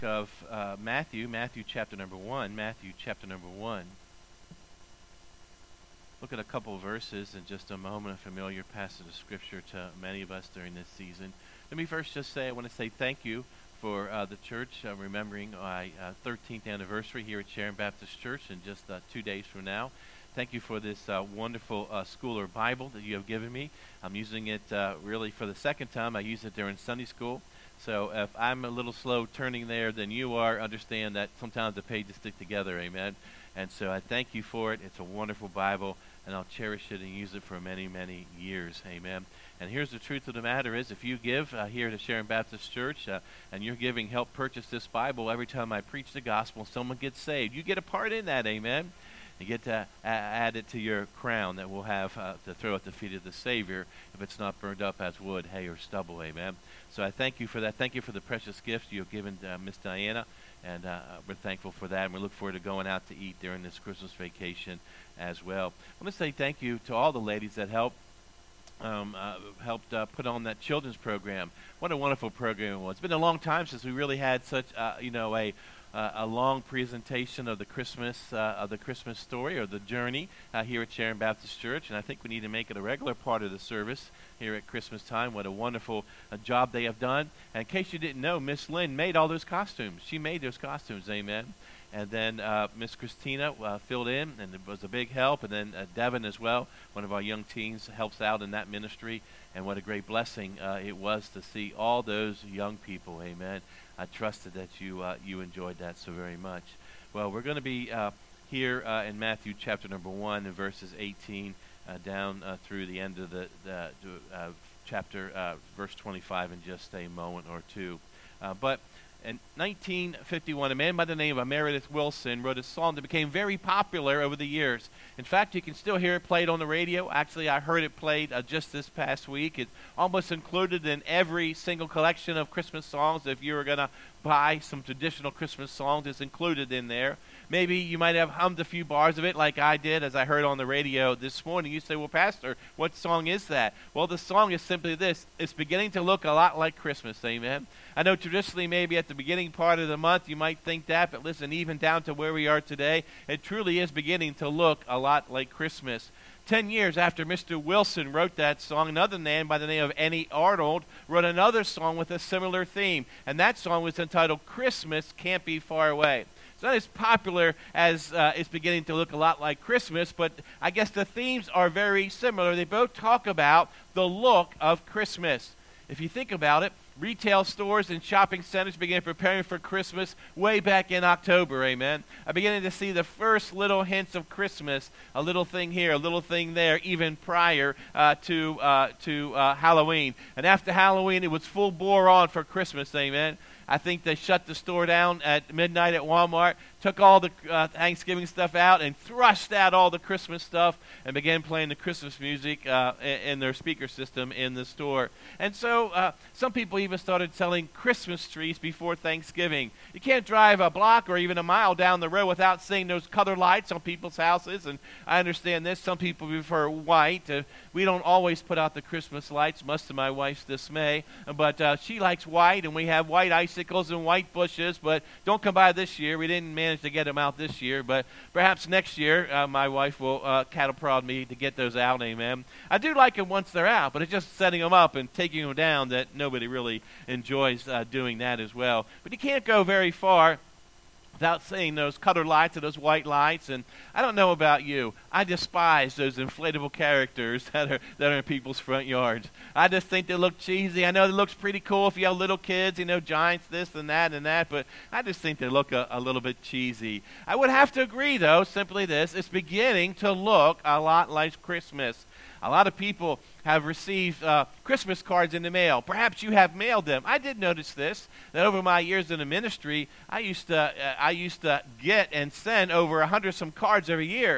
Of Matthew chapter number 1. Matthew chapter number 1. Look at a couple of verses in just a moment, a familiar passage of Scripture to many of us during this season. Let me first just say, I want to say thank you for the church remembering my 13th anniversary here at Sharon Baptist Church in just 2 days from now. Thank you for this wonderful school or Bible that you have given me. I'm using it really for the second time. I used it during Sunday school. So if I'm a little slow turning there than you are, understand that sometimes the pages stick together, amen? And so I thank you for it. It's a wonderful Bible, and I'll cherish it and use it for many, many years, amen? And here's the truth of the matter is, if you give here to Sharon Baptist Church, and your giving help purchase this Bible, every time I preach the gospel, someone gets saved. You get a part in that, amen? You get to add it to your crown that we'll have to throw at the feet of the Savior if it's not burned up as wood, hay, or stubble, amen? So I thank you for that. Thank you for the precious gifts you have given Miss Diana, and we're thankful for that, and we look forward to going out to eat during this Christmas vacation as well. I want to say thank you to all the ladies that helped put on that children's program. What a wonderful program it was. It's been a long time since we really had such, a long presentation of the Christmas story or the journey here at Sharon Baptist Church, and I think we need to make it a regular part of the service here at Christmas time. What a wonderful job they have done. And in case you didn't know, Miss Lynn made all those costumes. She made those costumes, amen. And then Miss Christina filled in, and it was a big help. And then Devin as well, one of our young teens, helps out in that ministry. And what a great blessing it was to see all those young people, amen. I trusted that you enjoyed that so very much. Well, we're going to be here in Matthew chapter number 1 and verses 18 down through the end of the chapter, verse 25 in just a moment or two. But in 1951, a man by the name of Meredith Willson wrote a song that became very popular over the years. In fact, you can still hear it played on the radio. Actually, I heard it played just this past week. It's almost included in every single collection of Christmas songs. If you were going to buy some traditional Christmas songs, it's included in there. Maybe you might have hummed a few bars of it like I did as I heard on the radio this morning. You say, well, Pastor, what song is that? Well, the song is simply this. It's beginning to look a lot like Christmas, amen? I know traditionally maybe at the beginning part of the month you might think that, but listen, even down to where we are today, it truly is beginning to look a lot like Christmas. 10 years after Mr. Willson wrote that song, another man by the name of Annie Arnold wrote another song with a similar theme, and that song was entitled Christmas Can't Be Far Away. It's not as popular as it's beginning to look a lot like Christmas, but I guess the themes are very similar. They both talk about the look of Christmas. If you think about it, retail stores and shopping centers began preparing for Christmas way back in October, amen. I'm beginning to see the first little hints of Christmas, a little thing here, a little thing there, even prior to Halloween. And after Halloween, it was full bore on for Christmas, amen. I think they shut the store down at midnight at Walmart, took all the Thanksgiving stuff out, and thrust out all the Christmas stuff and began playing the Christmas music in their speaker system in the store. And so some people even started selling Christmas trees before Thanksgiving. You can't drive a block or even a mile down the road without seeing those colored lights on people's houses, and I understand this. Some people prefer white. We don't always put out the Christmas lights, much to my wife's dismay, but she likes white, and we have white icicles and white bushes, but don't come by this year. We didn't manage to get them out this year, but perhaps next year my wife will cattle prod me to get those out, amen. I do like them once they're out, but it's just setting them up and taking them down that nobody really enjoys doing that as well. But you can't go very far without seeing those colored lights or those white lights. And I don't know about you, I despise those inflatable characters that are in people's front yards. I just think they look cheesy. I know it looks pretty cool if you have little kids, giants, this and that, but I just think they look a little bit cheesy. I would have to agree, though, simply this: it's beginning to look a lot like Christmas. A lot of people have received Christmas cards in the mail. Perhaps you have mailed them. I did notice this, that over my years in the ministry, I used to get and send over 100 some cards every year.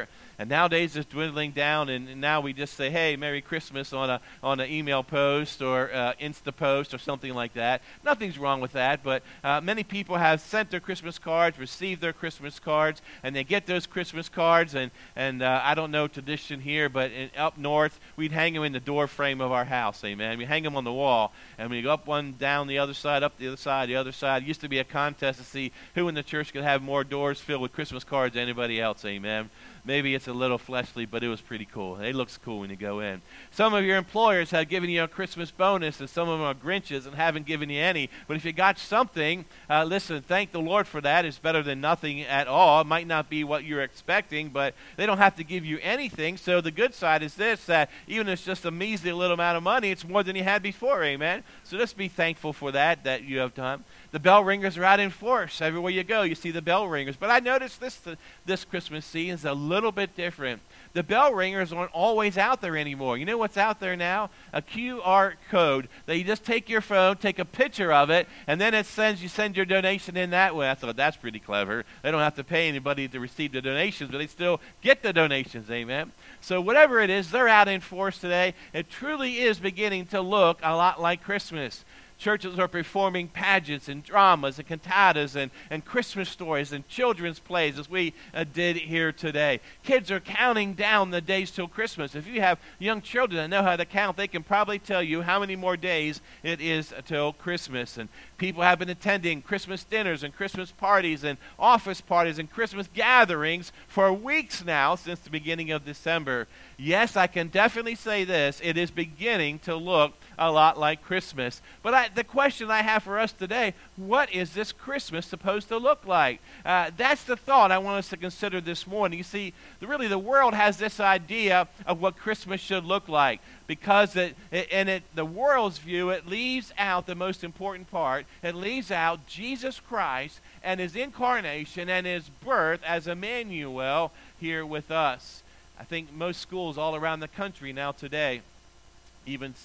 And nowadays it's dwindling down, and now we just say, hey, Merry Christmas on an email post or Insta post or something like that. Nothing's wrong with that, but many people have sent their Christmas cards, received their Christmas cards, and they get those Christmas cards, and I don't know tradition here, but up north, we'd hang them in the door frame of our house, amen. We hang them on the wall, and we go up one, down the other side, up the other side, the other side. It used to be a contest to see who in the church could have more doors filled with Christmas cards than anybody else, amen. Maybe it's a little fleshly, but it was pretty cool. It looks cool when you go in. Some of your employers have given you a Christmas bonus, and some of them are Grinches and haven't given you any. But if you got something, listen, thank the Lord for that. It's better than nothing at all. It might not be what you're expecting, but they don't have to give you anything. So the good side is this, that even if it's just a measly little amount of money, it's more than you had before, amen? So just be thankful for that you have done. The bell ringers are out in force. Everywhere you go, you see the bell ringers. But I noticed this Christmas season is a little bit different. The bell ringers aren't always out there anymore. You know what's out there now? A QR code that you just take your phone, take a picture of it, and then you send your donation in that way. I thought that's pretty clever. They don't have to pay anybody to receive the donations, but they still get the donations, amen? So whatever it is, they're out in force today. It truly is beginning to look a lot like Christmas. Churches are performing pageants and dramas and cantatas and Christmas stories and children's plays as we did here today. Kids are counting down the days till Christmas. If you have young children that know how to count, they can probably tell you how many more days it is till Christmas. And people have been attending Christmas dinners and Christmas parties and office parties and Christmas gatherings for weeks now since the beginning of December. Yes, I can definitely say this. It is beginning to look a lot like Christmas. But the question I have for us today, what is this Christmas supposed to look like? That's the thought I want us to consider this morning. You see, the world has this idea of what Christmas should look like, because the world's view, it leaves out the most important part. It leaves out Jesus Christ and his incarnation and his birth as Emmanuel here with us. I think most schools all around the country now today, even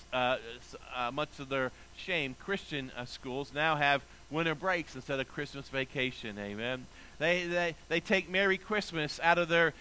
much to their shame, Christian schools now have winter breaks instead of Christmas vacation. Amen. They take Merry Christmas out of their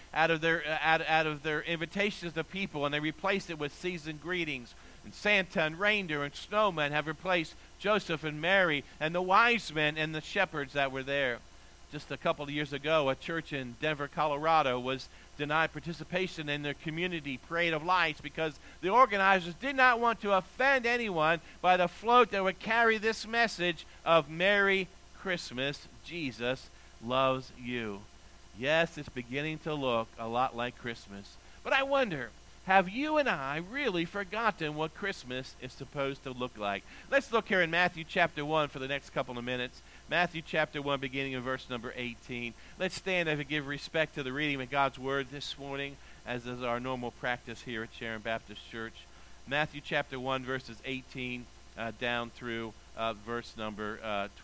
invitations to people, and they replace it with season greetings. And Santa and reindeer and snowmen have replaced Joseph and Mary and the wise men and the shepherds that were there. Just a couple of years ago, a church in Denver, Colorado was denied participation in their community parade of lights because the organizers did not want to offend anyone by the float that would carry this message of Merry Christmas, Jesus loves you. Yes, it's beginning to look a lot like Christmas. But I wonder, have you and I really forgotten what Christmas is supposed to look like? Let's look here in Matthew chapter 1 for the next couple of minutes. Matthew chapter 1, beginning in verse number 18. Let's stand and give respect to the reading of God's Word this morning, as is our normal practice here at Sharon Baptist Church. Matthew chapter 1, verses 18 down through verse number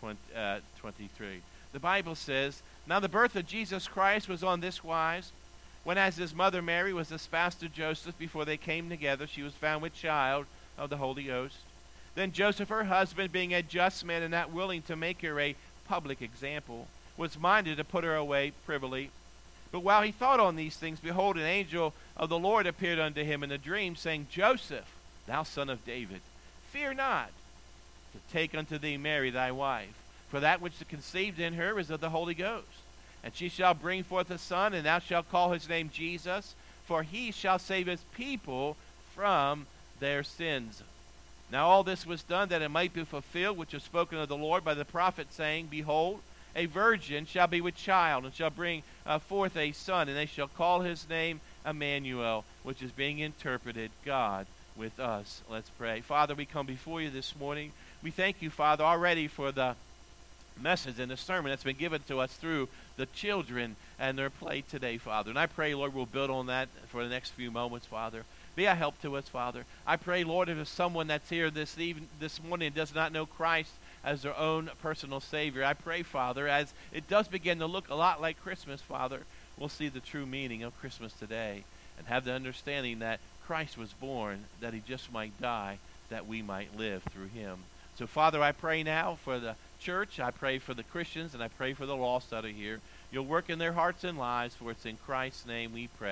23. The Bible says, "Now the birth of Jesus Christ was on this wise. When as his mother Mary was espoused to Joseph, before they came together, she was found with child of the Holy Ghost. Then Joseph, her husband, being a just man and not willing to make her a public example, was minded to put her away privily. But while he thought on these things, behold, an angel of the Lord appeared unto him in a dream, saying, Joseph, thou son of David, fear not to take unto thee Mary thy wife, for that which is conceived in her is of the Holy Ghost. And she shall bring forth a son, and thou shalt call his name Jesus, for he shall save his people from their sins. Now all this was done that it might be fulfilled, which was spoken of the Lord by the prophet, saying, Behold, a virgin shall be with child, and shall bring forth a son, and they shall call his name Emmanuel, which is being interpreted, God with us." Let's pray. Father, we come before you this morning. We thank you, Father, already for the message and the sermon that's been given to us through the children and their play today, Father. And I pray, Lord, we'll build on that for the next few moments, Father. Be a help to us, Father. I pray, Lord, if there's someone that's here this morning and does not know Christ as their own personal Savior, I pray, Father, as it does begin to look a lot like Christmas, Father, we'll see the true meaning of Christmas today and have the understanding that Christ was born, that he just might die, that we might live through him. So, Father, I pray now for the church, I pray for the Christians, and I pray for the lost that are here. You'll work in their hearts and lives, for it's in Christ's name we pray.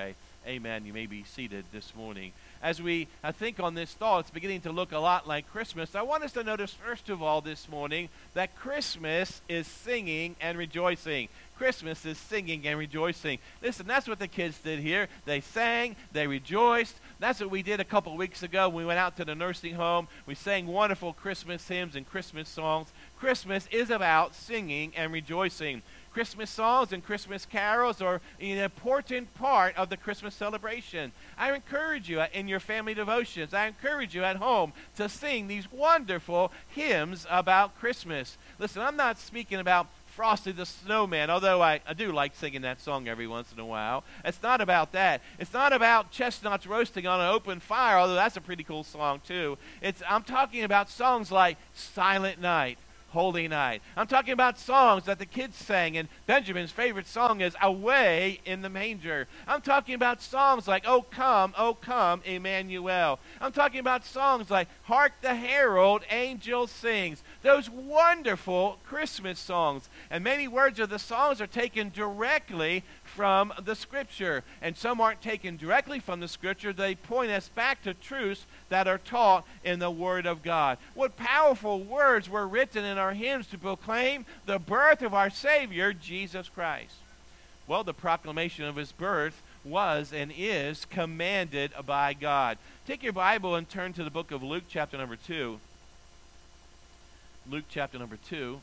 Amen. You may be seated this morning. As we think on this thought, it's beginning to look a lot like Christmas. I want us to notice, first of all, this morning, that Christmas is singing and rejoicing. Christmas is singing and rejoicing. Listen, that's what the kids did here. They sang, they rejoiced. That's what we did a couple weeks ago when we went out to the nursing home. We sang wonderful Christmas hymns and Christmas songs. Christmas is about singing and rejoicing. Christmas songs and Christmas carols are an important part of the Christmas celebration. I encourage you in your family devotions, I encourage you at home to sing these wonderful hymns about Christmas. Listen, I'm not speaking about Frosty the Snowman, although I do like singing that song every once in a while. It's not about that. It's not about chestnuts roasting on an open fire, although that's a pretty cool song too. I'm talking about songs like Silent Night, Holy Night. I'm talking about songs that the kids sang, and Benjamin's favorite song is Away in the Manger. I'm talking about songs like Oh Come, Emmanuel. I'm talking about songs like Hark the Herald Angels Sings. Those wonderful Christmas songs. And many words of the songs are taken directly from the Scripture. And some aren't taken directly from the Scripture. They point us back to truths that are taught in the Word of God. What powerful words were written in our hymns to proclaim the birth of our Savior, Jesus Christ. Well, the proclamation of his birth was and is commanded by God. Take your Bible and turn to the book of Luke, chapter number 2. Luke, chapter number 2.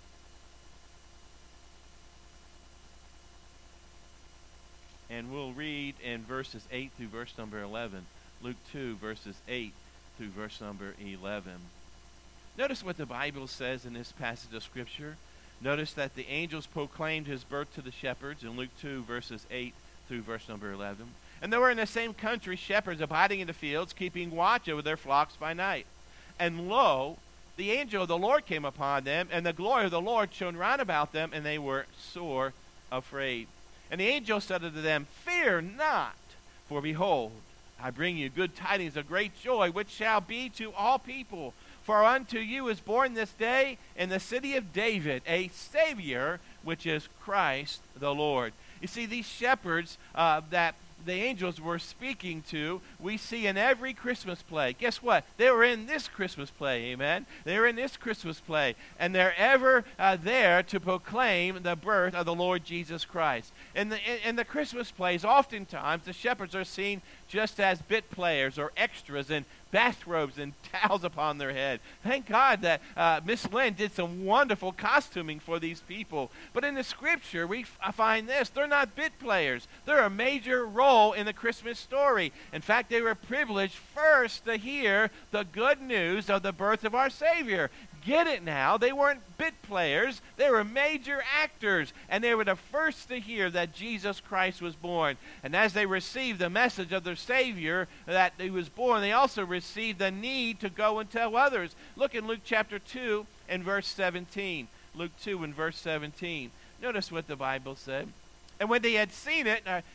And we'll read in verses 8 through verse number 11. Luke 2, verses 8 through verse number 11. Notice what the Bible says in this passage of Scripture. Notice that the angels proclaimed his birth to the shepherds in Luke 2, verses 8 through verse number 11. And there were in the same country shepherds abiding in the fields, keeping watch over their flocks by night. And lo, the angel of the Lord came upon them, and the glory of the Lord shone round about them, and they were sore afraid. And the angel said unto them, Fear not, for behold, I bring you good tidings of great joy, which shall be to all people. For unto you is born this day in the city of David a Savior, which is Christ the Lord. You see, these shepherds that the angels were speaking to, we see in every Christmas play. Guess what? They were in this Christmas play, amen? They were in this Christmas play, and they're ever there to proclaim the birth of the Lord Jesus Christ. In the Christmas plays, oftentimes the shepherds are seen just as bit players or extras in bathrobes and towels upon their head. Thank God that Miss Lynn did some wonderful costuming for these people. But in the Scripture, I find this. They're not bit players. They're a major role in the Christmas story. In fact, they were privileged first to hear the good news of the birth of our Savior. Get it now. They weren't bit players. They were major actors. And they were the first to hear that Jesus Christ was born. And as they received the message of their Savior that he was born, they also received the need to go and tell others. Look in Luke chapter 2 and verse 17. Luke 2 and verse 17. Notice what the Bible said. And when they had seen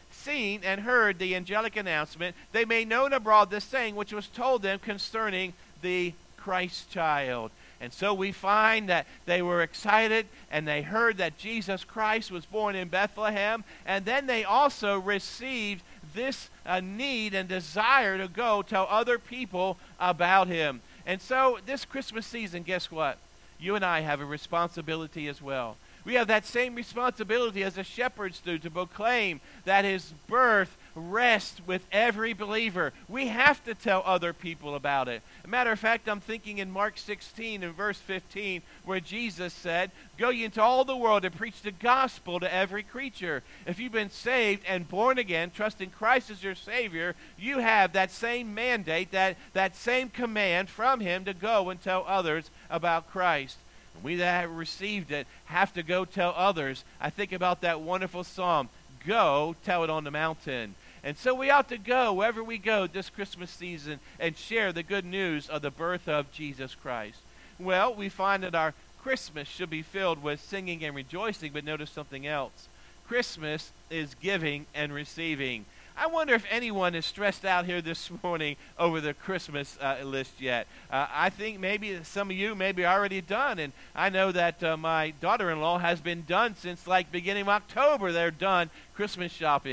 and heard the angelic announcement, they made known abroad this saying which was told them concerning the Christ child. And so we find that they were excited and they heard that Jesus Christ was born in Bethlehem. And then they also received this need and desire to go tell other people about him. And so this Christmas season, guess what? You and I have a responsibility as well. We have that same responsibility as the shepherds do to proclaim that his birth rests with every believer. We have to tell other people about it. As a matter of fact, I'm thinking in Mark 16 and verse 15 where Jesus said, Go ye into all the world and preach the gospel to every creature. If you've been saved and born again, trusting Christ as your Savior, you have that same mandate, that same command from him to go and tell others about Christ. And we that have received it have to go tell others. I think about that wonderful psalm, Go tell it on the mountain. And so we ought to go wherever we go this Christmas season and share the good news of the birth of Jesus Christ. Well, we find that our Christmas should be filled with singing and rejoicing, but notice something else. Christmas is giving and receiving. I wonder if anyone is stressed out here this morning over the Christmas list yet. I think maybe some of you may be already done, and I know that my daughter-in-law has been done since like beginning of October. They're done Christmas shopping.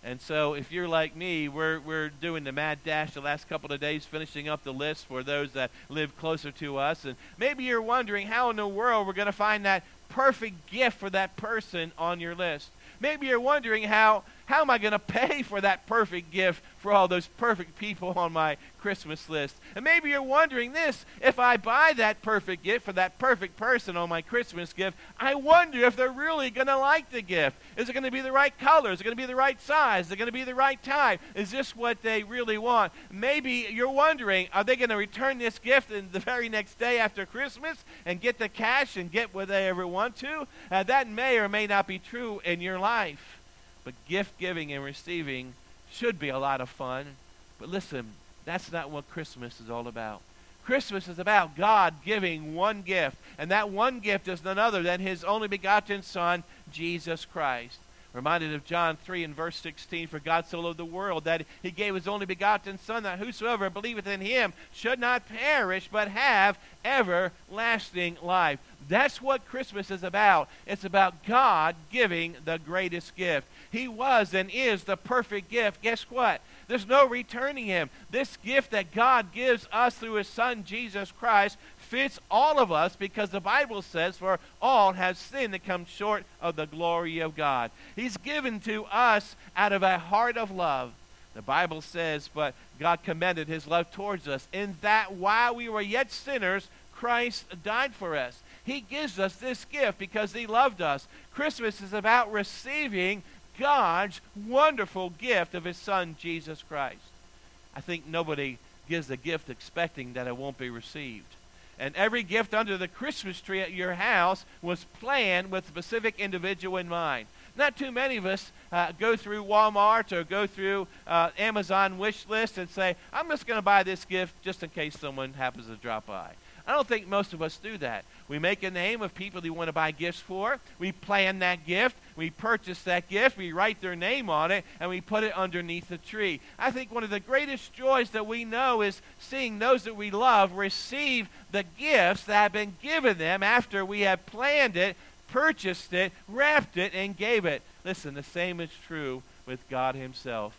And so if you're like me, we're doing the mad dash the last couple of days, finishing up the list for those that live closer to us. And maybe you're wondering how in the world we're going to find that perfect gift for that person on your list. Maybe you're wondering how am I going to pay for that perfect gift for all those perfect people on my Christmas list? And maybe you're wondering this, if I buy that perfect gift for that perfect person on my Christmas gift, I wonder if they're really going to like the gift. Is it going to be the right color? Is it going to be the right size? Is it going to be the right time? Is this what they really want? Maybe you're wondering, are they going to return this gift in the very next day after Christmas and get the cash and get what they ever want to? That may or may not be true in your life. But gift giving and receiving should be a lot of fun. But listen, that's not what Christmas is all about. Christmas is about God giving one gift, and that one gift is none other than his only begotten Son, Jesus Christ. Reminded of John 3 and verse 16, for God so loved the world that he gave his only begotten Son, that whosoever believeth in him should not perish, but have everlasting life. That's what Christmas is about. It's about God giving the greatest gift. He was and is the perfect gift. Guess what? There's no returning him. This gift that God gives us through his Son, Jesus Christ, fits all of us, because the Bible says, for all have sinned and come short of the glory of God. He's given to us out of a heart of love. The Bible says, but God commended his love towards us, in that while we were yet sinners, Christ died for us. He gives us this gift because he loved us. Christmas is about receiving God's wonderful gift of his Son, Jesus Christ. I think nobody gives a gift expecting that it won't be received. And every gift under the Christmas tree at your house was planned with a specific individual in mind. Not too many of us go through Walmart or go through Amazon wish list and say, I'm just going to buy this gift just in case someone happens to drop by. I don't think most of us do that. We make a name of people we want to buy gifts for. We plan that gift. We purchase that gift. We write their name on it, and we put it underneath the tree. I think one of the greatest joys that we know is seeing those that we love receive the gifts that have been given them after we have planned it, purchased it, wrapped it, and gave it. Listen, the same is true with God himself.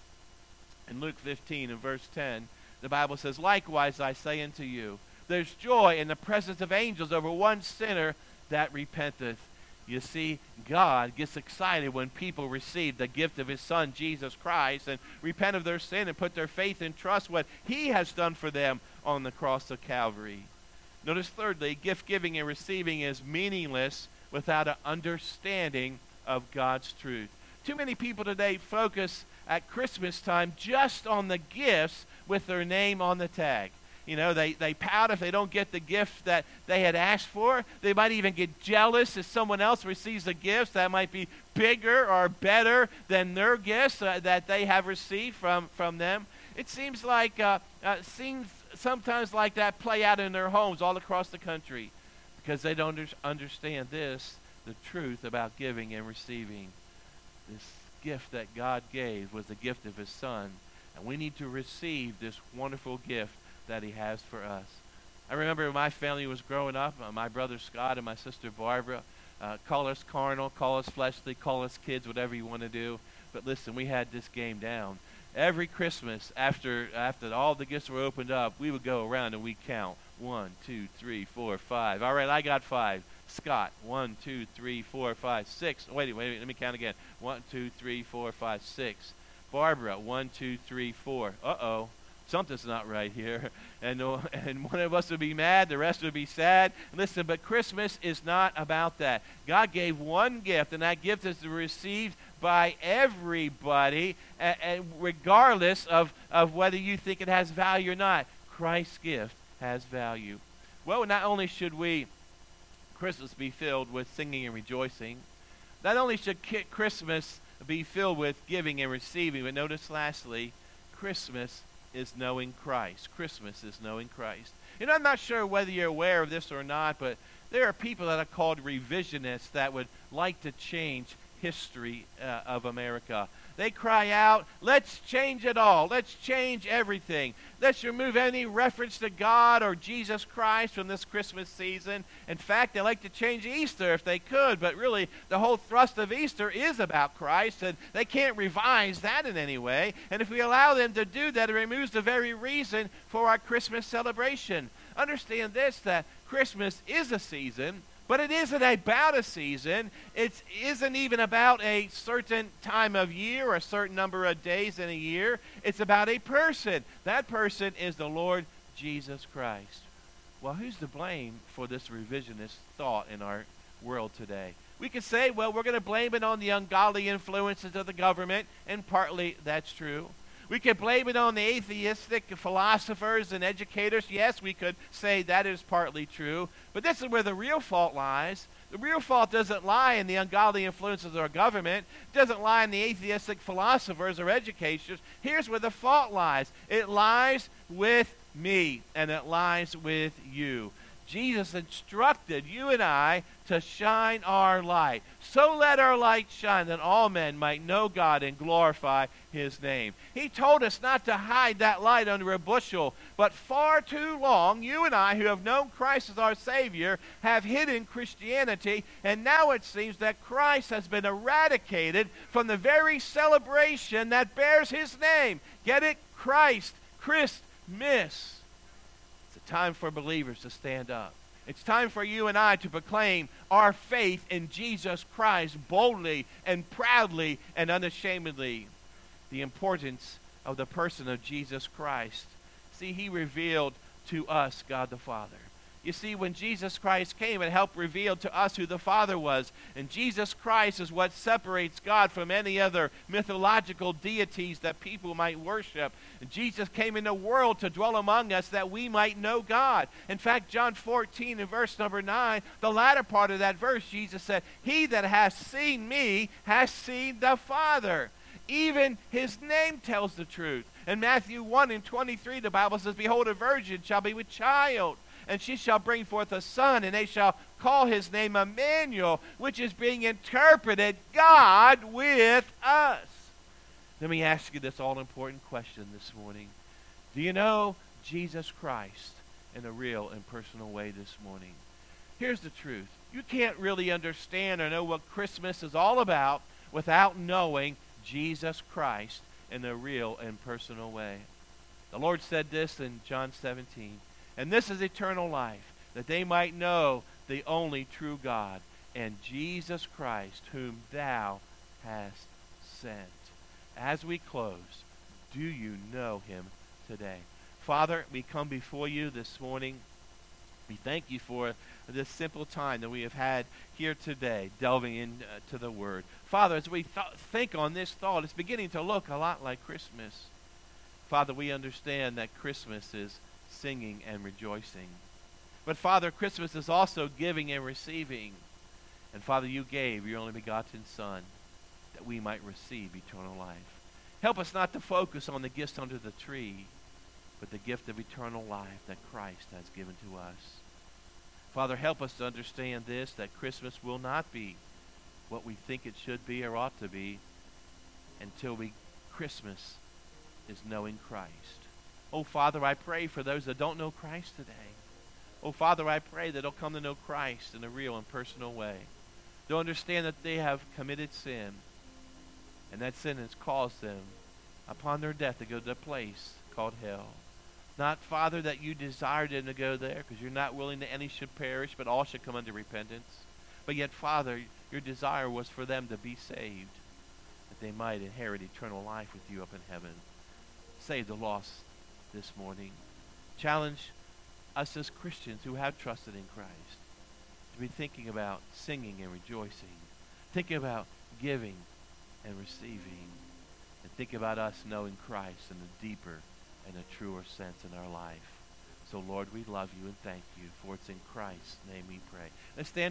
In Luke 15 and verse 10, the Bible says, likewise I say unto you, there's joy in the presence of angels over one sinner that repenteth. You see, God gets excited when people receive the gift of his Son, Jesus Christ, and repent of their sin and put their faith and trust what he has done for them on the cross of Calvary. Notice thirdly, gift giving and receiving is meaningless without an understanding of God's truth. Too many people today focus at Christmas time just on the gifts with their name on the tag. You know, they pout if they don't get the gift that they had asked for. They might even get jealous if someone else receives a gift that might be bigger or better than their gifts that they have received from them. It seems like sometimes like that play out in their homes all across the country because they don't understand this, the truth about giving and receiving. This gift that God gave was the gift of his Son, and we need to receive this wonderful gift that he has for us. I remember when my family was growing up, my brother Scott and my sister Barbara, call us carnal, call us fleshly, call us kids, whatever you want to do. But listen, we had this game down. Every Christmas, after all the gifts were opened up, we would go around and we'd count. 1, 2, 3, 4, 5. All right, I got 5. Scott, 1, 2, 3, 4, 5, 6. Wait, let me count again. 1, 2, 3, 4, 5, 6. Barbara, 1, 2, 3, 4. Uh-oh. Something's not right here. And one of us would be mad, the rest would be sad. Listen, but Christmas is not about that. God gave one gift, and that gift is received by everybody, regardless of whether you think it has value or not. Christ's gift has value. Well, not only should Christmas be filled with singing and rejoicing, not only should Christmas be filled with giving and receiving, but notice lastly, Christmas is knowing Christ. Christmas is knowing Christ. And I'm not sure whether you're aware of this or not, but there are people that are called revisionists that would like to change history of America. They cry out, let's change it all. Let's change everything. Let's remove any reference to God or Jesus Christ from this Christmas season. In fact, they like to change Easter if they could, but really the whole thrust of Easter is about Christ, and they can't revise that in any way. And if we allow them to do that, it removes the very reason for our Christmas celebration. Understand this, that Christmas is a season, but it isn't about a season. It isn't even about a certain time of year or a certain number of days in a year. It's about a person. That person is the Lord Jesus Christ. Well, who's to blame for this revisionist thought in our world today? We could say, well, we're going to blame it on the ungodly influences of the government, and partly that's true. We could blame it on the atheistic philosophers and educators. Yes, we could say that is partly true. But this is where the real fault lies. The real fault doesn't lie in the ungodly influences of our government. It doesn't lie in the atheistic philosophers or educators. Here's where the fault lies. It lies with me, and it lies with you. Jesus instructed you and I to shine our light. So let our light shine that all men might know God and glorify his name. He told us not to hide that light under a bushel, but far too long, you and I who have known Christ as our Savior have hidden Christianity, and now it seems that Christ has been eradicated from the very celebration that bears his name. Get it? Christ. Christmas. It's time for believers to stand up. It's time for you and I to proclaim our faith in Jesus Christ boldly and proudly and unashamedly. The importance of the person of Jesus Christ. See, he revealed to us God the Father. You see, when Jesus Christ came, it helped reveal to us who the Father was. And Jesus Christ is what separates God from any other mythological deities that people might worship. And Jesus came in the world to dwell among us that we might know God. In fact, John 14 in verse number 9, the latter part of that verse, Jesus said, "He that has seen me has seen the Father." Even his name tells the truth. In Matthew 1 and 23, the Bible says, "Behold, a virgin shall be with child, and she shall bring forth a son, and they shall call his name Emmanuel," which is being interpreted, God with us. Let me ask you this all-important question this morning. Do you know Jesus Christ in a real and personal way this morning? Here's the truth. You can't really understand or know what Christmas is all about without knowing Jesus Christ in a real and personal way. The Lord said this in John 17. "And this is eternal life, that they might know the only true God, and Jesus Christ, whom thou hast sent." As we close, do you know him today? Father, we come before you this morning. We thank you for this simple time that we have had here today, delving into the Word. Father, as we think on this thought, it's beginning to look a lot like Christmas. Father, we understand that Christmas is singing and rejoicing. But Father, Christmas is also giving and receiving. And Father, you gave your only begotten Son that we might receive eternal life. Help us not to focus on the gifts under the tree, but the gift of eternal life that Christ has given to us. Father, help us to understand this, that Christmas will not be what we think it should be or ought to be until Christmas is knowing Christ. Oh, Father, I pray for those that don't know Christ today. Oh, Father, I pray that they'll come to know Christ in a real and personal way. They'll understand that they have committed sin, and that sin has caused them, upon their death, to go to a place called hell. Not, Father, that you desire them to go there, because you're not willing that any should perish, but all should come unto repentance. But yet, Father, your desire was for them to be saved, that they might inherit eternal life with you up in heaven. Save the lost this morning. Challenge us as Christians who have trusted in Christ to be thinking about singing and rejoicing, thinking about giving and receiving, and think about us knowing Christ in a deeper and a truer sense in our life. So, Lord, we love you and thank you, for it's in Christ's name we pray. Let's stand.